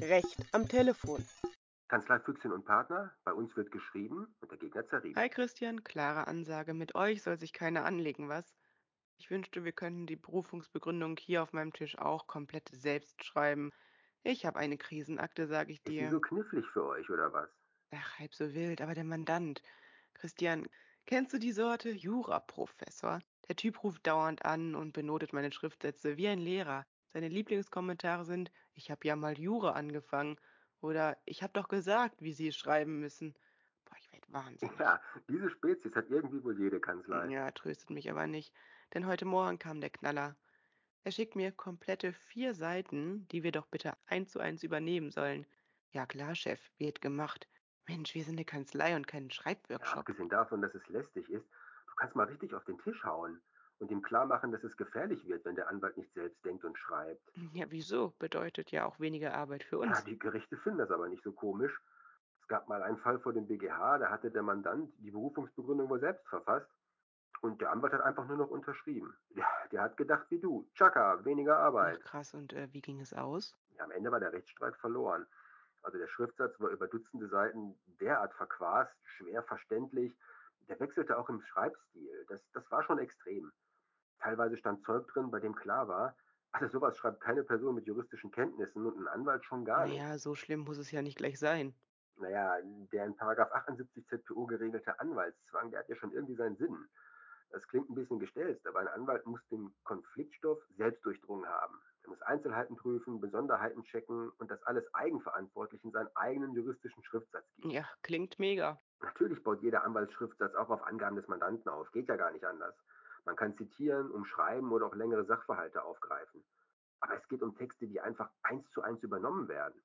Recht am Telefon. Kanzlei Füchschen und Partner, bei uns wird geschrieben und der Gegner zerrieben. Hi Christian, klare Ansage. Mit euch soll sich keiner anlegen, was? Ich wünschte, wir könnten die Berufungsbegründung hier auf meinem Tisch auch komplett selbst schreiben. Ich habe eine Krisenakte, sage ich Ist sie dir. so knifflig für euch oder was? Ach, halb so wild, aber der Mandant. Christian, kennst du die Sorte Juraprofessor? Der Typ ruft dauernd an und benotet meine Schriftsätze wie ein Lehrer. Seine Lieblingskommentare sind, ich habe ja mal Jura angefangen oder ich habe doch gesagt, wie Sie es schreiben müssen. Boah, ich werd wahnsinnig. Ja, diese Spezies hat irgendwie wohl jede Kanzlei. Ja, tröstet mich aber nicht, denn heute Morgen kam der Knaller. Er schickt mir komplette 4 Seiten, die wir doch bitte 1:1 übernehmen sollen. Ja klar, Chef, wird gemacht. Mensch, wir sind eine Kanzlei und kein Ja, Schreibworkshop. abgesehen davon, dass es lästig ist, du kannst mal richtig auf den Tisch hauen und ihm klar machen, dass es gefährlich wird, wenn der Anwalt nicht selbst denkt und schreibt. Ja, wieso? Bedeutet ja auch weniger Arbeit für Ja, uns. die Gerichte finden das aber nicht so komisch. Es gab mal einen Fall vor dem BGH, da hatte der Mandant die Berufungsbegründung wohl selbst verfasst und der Anwalt hat einfach nur noch unterschrieben. Ja, der hat gedacht wie du. Chaka, weniger Ach Arbeit. krass, und wie ging es aus? Ja, am Ende war der Rechtsstreit verloren. Also der Schriftsatz war über Dutzende Seiten derart verquast, schwer verständlich. Der wechselte auch im Schreibstil. Das war schon extrem. Teilweise stand Zeug drin, bei dem klar war, also sowas schreibt keine Person mit juristischen Kenntnissen und ein Anwalt schon gar nicht. Naja, so schlimm muss es ja nicht gleich sein. Naja, der in Paragraph 78 ZPO geregelte Anwaltszwang, der hat ja schon irgendwie seinen Sinn. Das klingt ein bisschen gestelzt, aber ein Anwalt muss den Konfliktstoff selbst durchdrungen haben. Er muss Einzelheiten prüfen, Besonderheiten checken und das alles eigenverantwortlich in seinen eigenen juristischen Schriftsatz gießen. Ja, klingt mega. Natürlich baut jeder Anwaltsschriftsatz auch auf Angaben des Mandanten auf, geht ja gar nicht anders. Man kann zitieren, umschreiben oder auch längere Sachverhalte aufgreifen. Aber es geht um Texte, die einfach eins zu eins übernommen werden.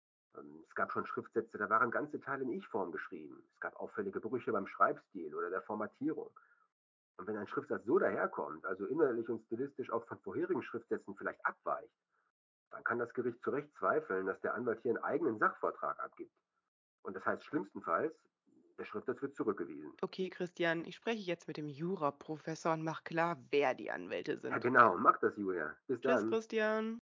Es gab schon Schriftsätze, da waren ganze Teile in Ich-Form geschrieben. Es gab auffällige Brüche beim Schreibstil oder der Formatierung. Und wenn ein Schriftsatz so daherkommt, also inhaltlich und stilistisch auch von vorherigen Schriftsätzen vielleicht abweicht, dann kann das Gericht zu Recht zweifeln, dass der Anwalt hier einen eigenen Sachvortrag abgibt. Und das heißt schlimmstenfalls, der Schriftsatz wird zurückgewiesen. Okay, Christian, ich spreche jetzt mit dem Juraprofessor und mach klar, wer die Anwälte Ja, sind. genau, mach das, Julia. Bis Tschüss, dann. Christian.